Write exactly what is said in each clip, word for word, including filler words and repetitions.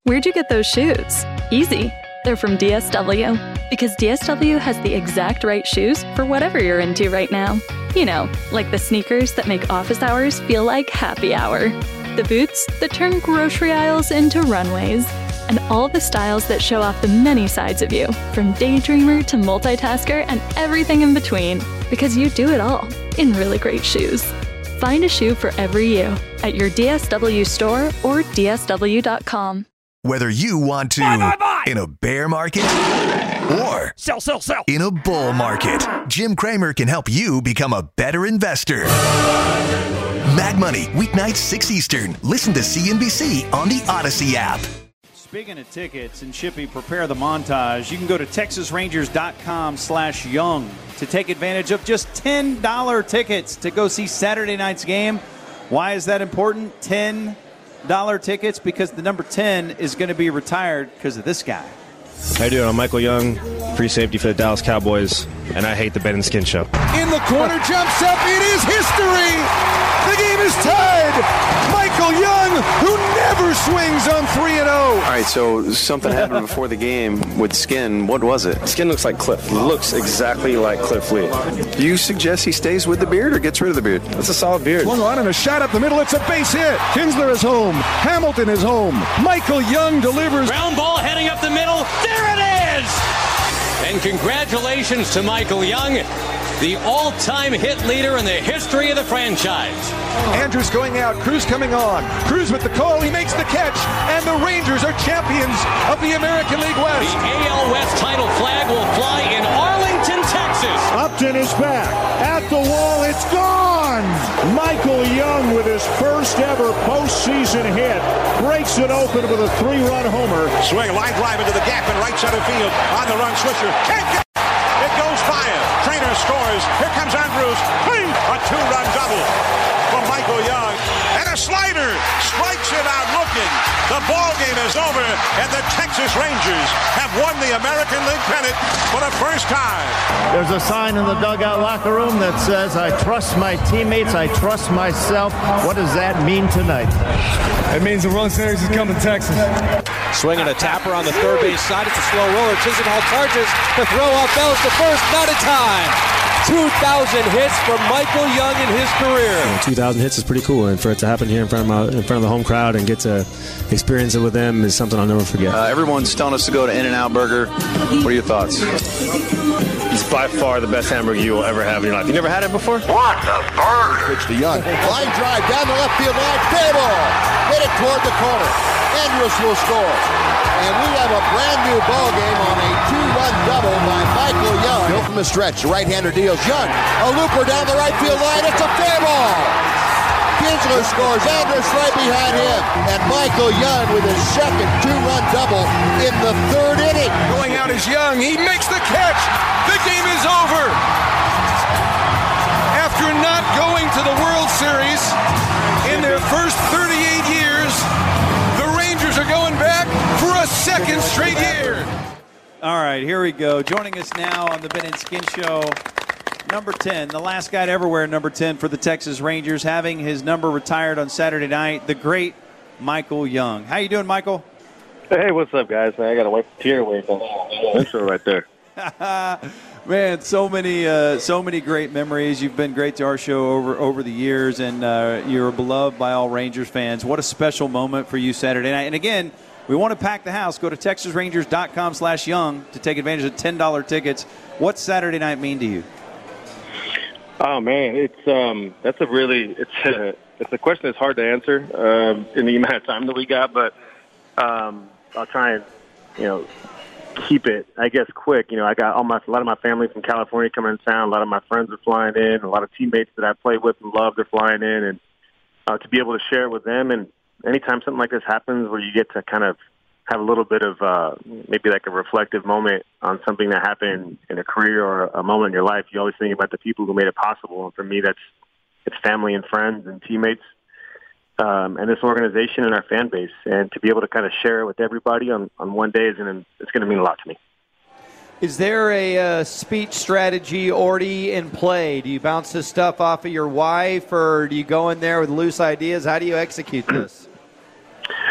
Where'd you get those shoes? Easy. They're from D S W. Because D S W has the exact right shoes for whatever you're into right now. You know, like the sneakers that make office hours feel like happy hour. The boots that turn grocery aisles into runways. And all the styles that show off the many sides of you, from daydreamer to multitasker and everything in between. Because you do it all in really great shoes. Find a shoe for every you at your D S W store or D S W dot com. Whether you want to buy, buy, buy. in a bear market or sell, sell, sell. in a bull market, Jim Cramer can help you become a better investor. Mad Money, weeknights six Eastern. Listen to C N B C on the Odyssey app. Speaking of tickets and Shippy, prepare the montage. You can go to Texas Rangers dot com slash young to take advantage of just ten dollars tickets to go see Saturday night's game. Why is that important? ten dollars tickets, because the number ten is going to be retired because of this guy. How you doing? I'm Michael Young, free safety for the Dallas Cowboys, and I hate the Ben and Skin Show. In the corner, jumps up. It is history. The game is tied. Michael Young, who never swings on three and oh. All right, so something happened before the game with Skin. What was it? Skin looks like Cliff. He looks exactly like Cliff Lee. Do you suggest he stays with the beard or gets rid of the beard? It's a solid beard. Swung on and a shot up the middle. It's a base hit. Kinsler is home. Hamilton is home. Michael Young delivers. Ground ball heading up the middle. There it is! And congratulations to Michael Young, the all-time hit leader in the history of the franchise. Andrews going out, Cruz coming on. Cruz with the call, he makes the catch, and the Rangers are champions of the American League West. The A L West title flag will fly in Arlington, Texas. Upton is back. At the wall, it's gone! Michael Young with his first ever postseason hit breaks it open with a three-run homer. Swing, line drive into the gap in right center field. On the run, Swisher. Can't get it! It goes fire. Trainer scores. Here comes Andrews. Hey! A two-run double for Michael Young. And a slider strikes it out looking. The ball game is over, and the Texas Rangers have won the American League pennant for the first time. There's a sign in the dugout locker room that says, I trust my teammates, I trust myself. What does that mean tonight? It means the World Series is coming to Texas. Swinging a tapper on the third base side. It's a slow roller. Chisenhall charges to throw up Bells to first. Not in time. two thousand hits for Michael Young in his career. two thousand hits is pretty cool, and for it to happen here in front of my, in front of the home crowd and get to experience it with them is something I'll never forget. Uh, everyone's telling us to go to In-N-Out Burger. What are your thoughts? It's by far the best hamburger you will ever have in your life. You never had it before? What a burger! Pitch to Young. Line drive down the left field line. Fair ball. Hit it toward the corner. Andrus will score. And we have a brand new ball game on a two-run double by Michael Young. Go from the stretch. The right-hander deals. Young, a looper down the right field line. It's a fair ball. Kinsler scores. Andrus right behind him. And Michael Young with his second two-run double in the third inning. Going out is Young. He makes the catch. The game is over. After not going to the World Series in their first thirty-eight years, the Rangers are going back for a second straight year. All right, here we go. Joining us now on the Ben and Skin Show, number ten, the last guy to ever wear number ten for the Texas Rangers, having his number retired on Saturday night, the great Michael Young. How you doing, Michael? Hey, what's up, guys? Man, I got to wipe the tear away from the intro right there. Man, so many, uh, so many great memories. You've been great to our show over over the years, and uh, you're beloved by all Rangers fans. What a special moment for you Saturday night. And again, we want to pack the house. Go to Texas Rangers dot com slash young to take advantage of ten dollars tickets. What's Saturday night mean to you? Oh man, it's um, that's a really it's a it's a question that's hard to answer um, in the amount of time that we got, but um, I'll try and you know. keep it, I guess, quick. You know, I got all my, a lot of my family from California coming in town. A lot of my friends are flying in. A lot of teammates that I play with and love, they're flying in. And uh, to be able to share it with them. And anytime something like this happens where you get to kind of have a little bit of uh, maybe like a reflective moment on something that happened in a career or a moment in your life, you always think about the people who made it possible. And for me, that's it's family and friends and teammates. Um, and this organization and our fan base, and to be able to kind of share it with everybody on, on one day is gonna, it's going to mean a lot to me. Is there a uh, speech strategy already in play? Do you bounce this stuff off of your wife, or do you go in there with loose ideas? How do you execute this?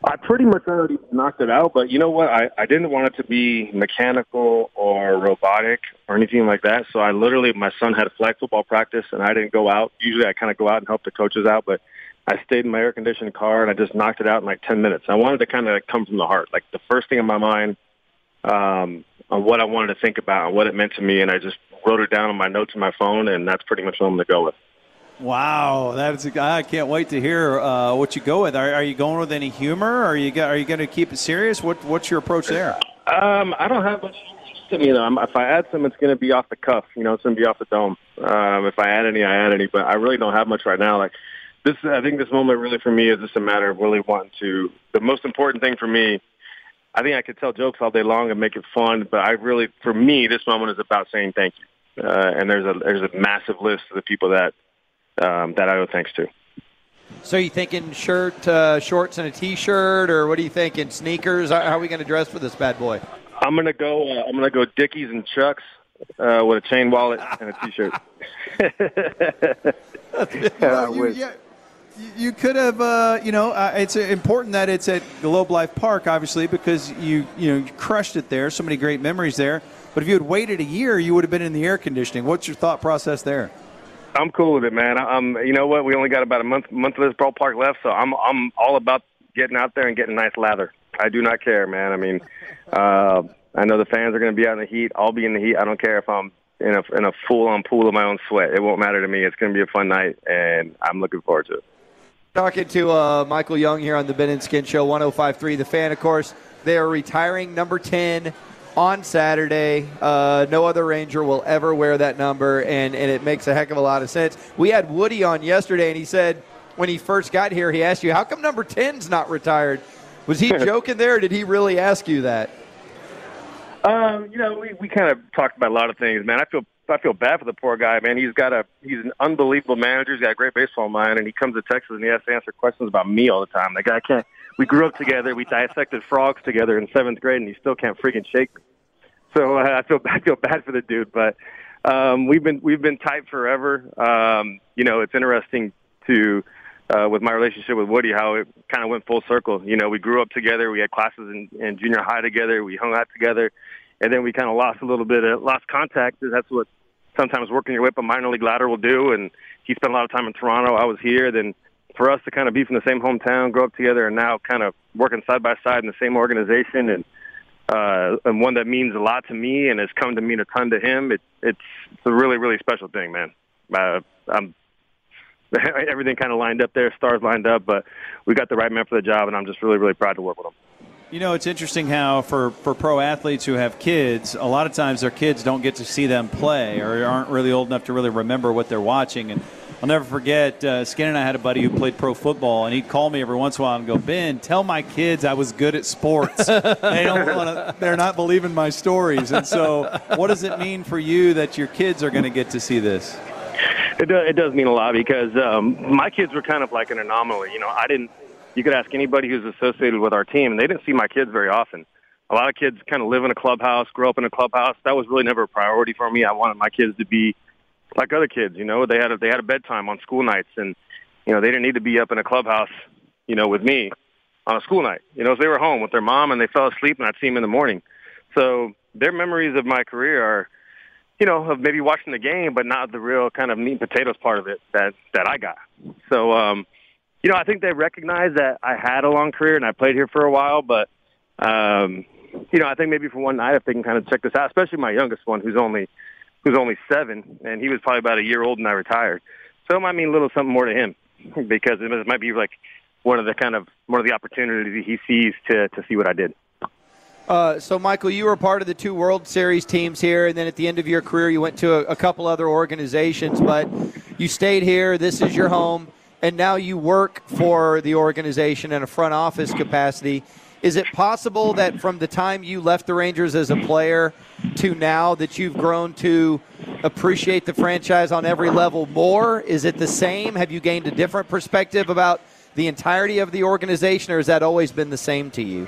I pretty much already knocked it out, but you know what? I, I didn't want it to be mechanical or robotic or anything like that. So I literally, my son had a flag football practice, and I didn't go out. Usually I kind of go out and help the coaches out, but I stayed in my air-conditioned car, and I just knocked it out in like ten minutes. I wanted to kind of come from the heart, like the first thing in my mind um, on what I wanted to think about and what it meant to me, and I just wrote it down on my notes on my phone, and that's pretty much what I'm going to go with. Wow, that's a, I can't wait to hear uh, what you go with. Are, are you going with any humor? Or are you are you going to keep it serious? What what's your approach there? Um, I don't have much to me. Though. If I add some, it's going to be off the cuff. You know, it's going to be off the dome. Um, if I add any, I add any. But I really don't have much right now. Like this, I think this moment really for me is just a matter of really wanting to. The most important thing for me, I think I could tell jokes all day long and make it fun. But I really, for me, this moment is about saying thank you. Uh, and there's a there's a massive list of the people that. Um, that I owe thanks to. So you thinking shirt, uh, shorts, and a T-shirt, or what are you thinking? Sneakers? How are we going to dress for this bad boy? I'm gonna go. Uh, I'm gonna go Dickies and Chucks uh, with a chain wallet and a T-shirt. yeah, you, yeah, you could have. Uh, you know, uh, it's important that it's at Globe Life Park, obviously, because you you know you crushed it there. So many great memories there. But if you had waited a year, you would have been in the air conditioning. What's your thought process there? I'm cool with it, man. I'm, you know what? We only got about a month month of this ballpark left, so I'm I'm all about getting out there and getting nice lather. I do not care, man. I mean, uh, I know the fans are going to be out in the heat. I'll be in the heat. I don't care if I'm in a in a full-on pool of my own sweat. It won't matter to me. It's going to be a fun night, and I'm looking forward to it. Talking to uh, Michael Young here on the Ben and Skin Show, one oh five point three The Fan, of course. They are retiring number ten on Saturday. Uh, no other Ranger will ever wear that number, and, and it makes a heck of a lot of sense. We had Woody on yesterday, and he said when he first got here, he asked you, how come number ten's not retired? Was he joking there, or did he really ask you that? Um, you know, we, we kind of talked about a lot of things, man. I feel I feel bad for the poor guy, man. He's got a he's an unbelievable manager. He's got a great baseball mind, and he comes to Texas and he has to answer questions about me all the time. The guy can't. We grew up together. We dissected frogs together in seventh grade, and he still can't freaking shake me. So uh, I feel I feel bad for the dude, but um, we've been we've been tight forever. Um, you know, it's interesting to uh, with my relationship with Woody how it kind of went full circle. You know, we grew up together. We had classes in, in junior high together. We hung out together, and then we kind of lost a little bit of lost contact. That's what sometimes working your way up a minor league ladder will do. And he spent a lot of time in Toronto. I was here. Then for us to kind of be from the same hometown, grow up together, and now kind of working side by side in the same organization and. Uh, and one that means a lot to me and has come to mean a ton to him. It, it's, it's a really, really special thing, man. Uh, I'm, everything kind of lined up there, stars lined up, but we got the right man for the job, and I'm just really, really proud to work with him. You know, it's interesting how for, for pro athletes who have kids, a lot of times their kids don't get to see them play or aren't really old enough to really remember what they're watching. And I'll never forget, uh, Skin and I had a buddy who played pro football, and he'd call me every once in a while and go, Ben, tell my kids I was good at sports. they don't want to, they're not believing my stories. And so what does it mean for you that your kids are going to get to see this? It does, it does mean a lot because um, my kids were kind of like an anomaly. You know, I didn't, you could ask anybody who's associated with our team, and they didn't see my kids very often. A lot of kids kind of live in a clubhouse, grow up in a clubhouse. That was really never a priority for me. I wanted my kids to be like other kids, you know, they had a, they had a bedtime on school nights, and you know they didn't need to be up in a clubhouse, you know, with me on a school night. You know, if they were home with their mom and they fell asleep, and I'd see them in the morning. So their memories of my career are, you know, of maybe watching the game, but not the real kind of meat and potatoes part of it that that I got. So, um, you know, I think they recognize that I had a long career and I played here for a while, but um, you know, I think maybe for one night if they can kind of check this out, especially my youngest one who's only. who's only seven, and he was probably about a year old when I retired. So it might mean a little something more to him because it might be like one of the kind of one of the opportunities he sees to, to see what I did. Uh, so, Michael, you were part of the two World Series teams here, and then at the end of your career you went to a, a couple other organizations, but you stayed here. This is your home, and now you work for the organization in a front office capacity. Is it possible that from the time you left the Rangers as a player to now that you've grown to appreciate the franchise on every level more? Is it the same? Have you gained a different perspective about the entirety of the organization, or has that always been the same to you?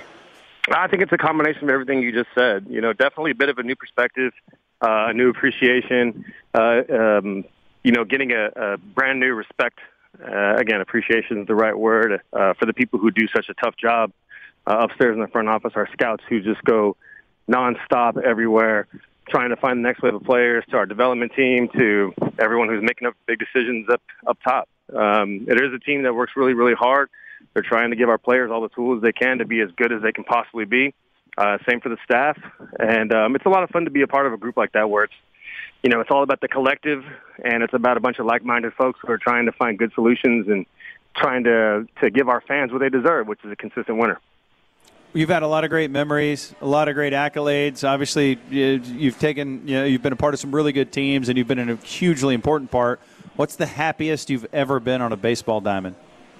I think it's a combination of everything you just said. You know, definitely a bit of a new perspective, uh, a new appreciation, uh, um, you know, getting a, a brand new respect. Uh, again, appreciation is the right word uh, for the people who do such a tough job. uh, upstairs in the front office, our scouts who just go nonstop everywhere, trying to find the next wave of players, to our development team, to everyone who's making up big decisions up up top. Um, it is a team that works really, really hard. They're trying to give our players all the tools they can to be as good as they can possibly be. Uh, same for the staff. And um, it's a lot of fun to be a part of a group like that where it's, you know, it's all about the collective, and it's about a bunch of like-minded folks who are trying to find good solutions and trying to, to give our fans what they deserve, which is a consistent winner. You've had a lot of great memories, a lot of great accolades. Obviously, you've taken, you know, you've been a part of some really good teams, and you've been in a hugely important part. What's the happiest you've ever been on a baseball diamond?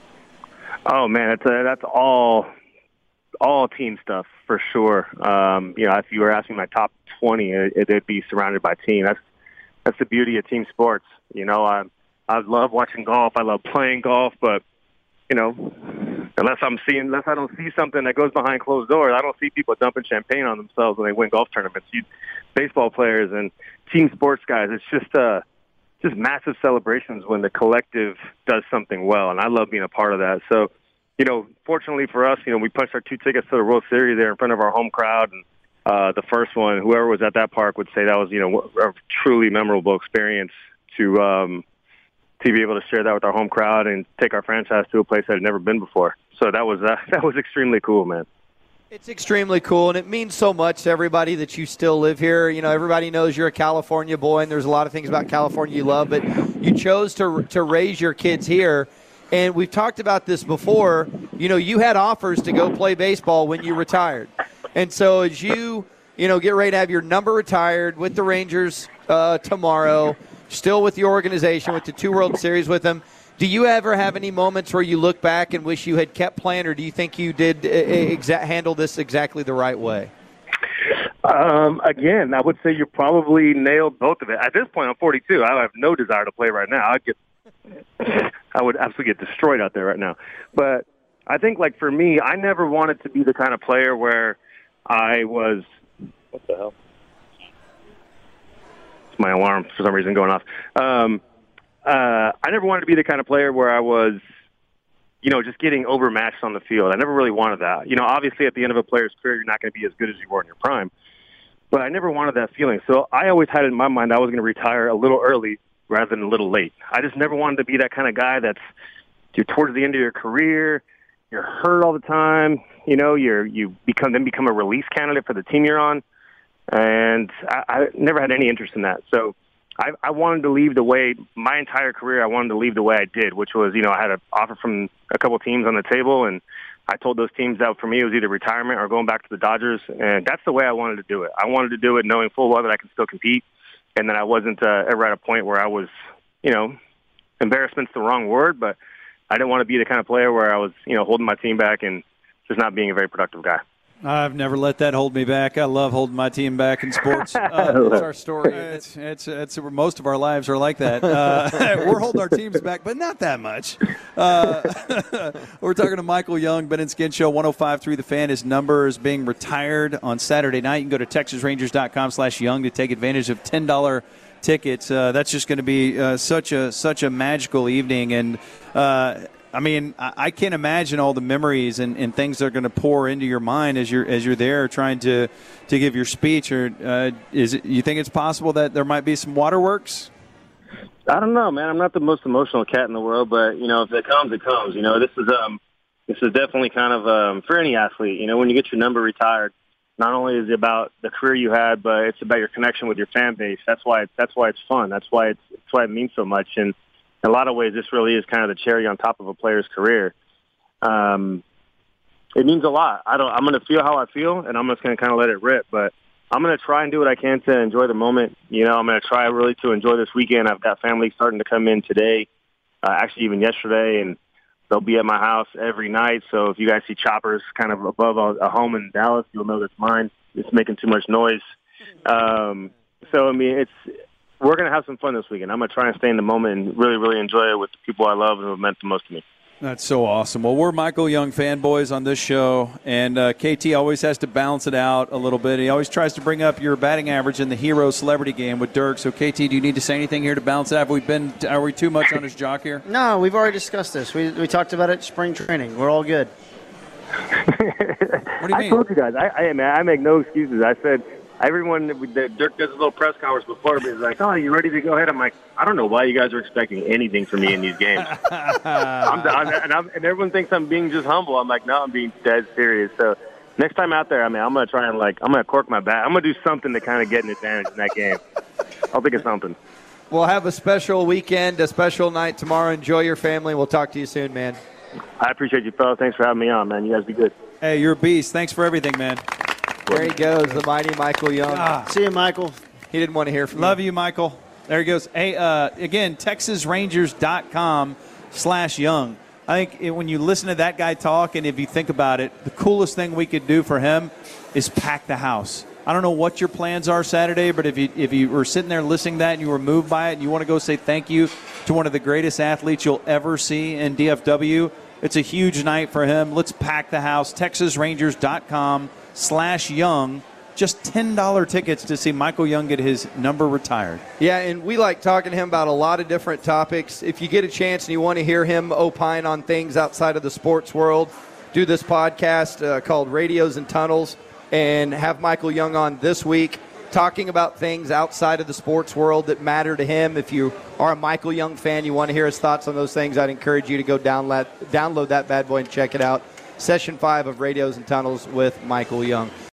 Oh man, it's a, that's all, all team stuff for sure. Um, you know, if you were asking my top twenty, it, it'd be surrounded by team. That's that's the beauty of team sports. You know, I I love watching golf. I love playing golf, but you know, unless I'm seeing, unless I don't see something that goes behind closed doors, I don't see people dumping champagne on themselves when they win golf tournaments. You, baseball players and team sports guys, it's just uh, just massive celebrations when the collective does something well, and I love being a part of that. So, you know, fortunately for us, you know, we punched our two tickets to the World Series there in front of our home crowd, and uh, the first one, whoever was at that park would say that was, you know, a truly memorable experience to um, to be able to share that with our home crowd and take our franchise to a place that had never been before. So that was uh, that was extremely cool, man. It's extremely cool, and it means so much to everybody that you still live here. You know, everybody knows you're a California boy, and there's a lot of things about California you love, but you chose to to raise your kids here. And we've talked about this before. You know, you had offers to go play baseball when you retired. And so as you, you know, get ready to have your number retired with the Rangers uh, tomorrow, still with the organization, with the two World Series with them, do you ever have any moments where you look back and wish you had kept playing, or do you think you did exa- handle this exactly the right way? Um, again, I would say you probably nailed both of it. At this point, I'm forty-two. I have no desire to play right now. I'd get, I would absolutely get destroyed out there right now. But I think, like, for me, I never wanted to be the kind of player where I was – what the hell? It's my alarm for some reason going off. Um, uh, I never wanted to be the kind of player where I was, you know, just getting overmatched on the field. I never really wanted that. You know, obviously at the end of a player's career, you're not going to be as good as you were in your prime. But I never wanted that feeling. So I always had it in my mind I was going to retire a little early rather than a little late. I just never wanted to be that kind of guy that's you're towards the end of your career, you're hurt all the time, you know, you're you become then become a release candidate for the team you're on. And I, I never had any interest in that. So I, I wanted to leave the way, my entire career, I wanted to leave the way I did, which was, you know, I had an offer from a couple teams on the table, and I told those teams that for me it was either retirement or going back to the Dodgers, and that's the way I wanted to do it. I wanted to do it knowing full well that I could still compete, and that I wasn't uh, ever at a point where I was, you know, embarrassment's the wrong word, but I didn't want to be the kind of player where I was, you know, holding my team back and just not being a very productive guy. I've never let that hold me back. I love holding my team back in sports. Uh, That's our story. It's, it's, it's, most of our lives are like that. Uh, we're holding our teams back, but not that much. Uh, we're talking to Michael Young, Ben and Skin Show, one oh five point three The Fan. His number is being retired on Saturday night. You can go to texas rangers dot com slash young to take advantage of ten dollars tickets. Uh, that's just going to be uh, such a such a magical evening. And uh, I mean, I can't imagine all the memories and, and things that are going to pour into your mind as you're as you're there trying to, to give your speech. Or uh, is it, you think it's possible that there might be some waterworks? I don't know, man. I'm not the most emotional cat in the world, but you know, if it comes, it comes. You know, this is um, this is definitely kind of um, for any athlete. You know, when you get your number retired, not only is it about the career you had, but it's about your connection with your fan base. That's why it's, that's why it's fun. That's why it's that's why it means so much. And in a lot of ways, this really is kind of the cherry on top of a player's career. Um, it means a lot. I don't. I'm going to feel how I feel, and I'm just going to kind of let it rip. But I'm going to try and do what I can to enjoy the moment. You know, I'm going to try really to enjoy this weekend. I've got family starting to come in today, uh, actually even yesterday, and they'll be at my house every night. So if you guys see choppers kind of above a, a home in Dallas, you'll know that's mine. It's making too much noise. Um, so I mean, it's. We're going to have some fun this weekend. I'm going to try and stay in the moment and really, really enjoy it with the people I love and who have meant the most to me. That's so awesome. Well, we're Michael Young fanboys on this show, and uh, K T always has to balance it out a little bit. He always tries to bring up your batting average in the hero celebrity game with Dirk. So, K T, do you need to say anything here to balance it out? Have we been, are we too much on his jock here? No, we've already discussed this. We, we talked about it spring training. We're all good. What do you I mean? told you guys. I, I, man, I make no excuses. I said everyone that Dirk does a little press conference before me is like, "Oh, you ready to go ahead?" I'm like, I don't know why you guys are expecting anything from me in these games. I'm, I'm, and, I'm, and everyone thinks I'm being just humble. I'm like, no, I'm being dead serious. So next time out there, I mean, I'm gonna try and like, I'm gonna cork my bat. I'm gonna do something to kind of get an advantage in that game. I'll think of something. We'll have a special weekend, a special night tomorrow. Enjoy your family. We'll talk to you soon, man. I appreciate you, fellas. Thanks for having me on, man. You guys be good. Hey, you're a beast. Thanks for everything, man. There he goes, the mighty Michael Young. Ah. See you, Michael. He didn't want to hear from Love you. you, Michael. There he goes. Hey, uh, again, Texas Rangers dot com slash Young. I think it, when you listen to that guy talk, and if you think about it, the coolest thing we could do for him is pack the house. I don't know what your plans are Saturday, but if you if you were sitting there listening to that and you were moved by it and you want to go say thank you to one of the greatest athletes you'll ever see in D F W, it's a huge night for him. Let's pack the house. Texas Rangers dot com slash Young. Just ten dollars tickets to see Michael Young get his number retired. Yeah, and we like talking to him about a lot of different topics. If you get a chance and you want to hear him opine on things outside of the sports world, do this podcast uh, called Radios and Tunnels, and have Michael Young on this week talking about things outside of the sports world that matter to him. If you are a Michael Young fan, you want to hear his thoughts on those things, I'd encourage you to go download, download that bad boy and check it out. Session five of Radios and Tunnels with Michael Young.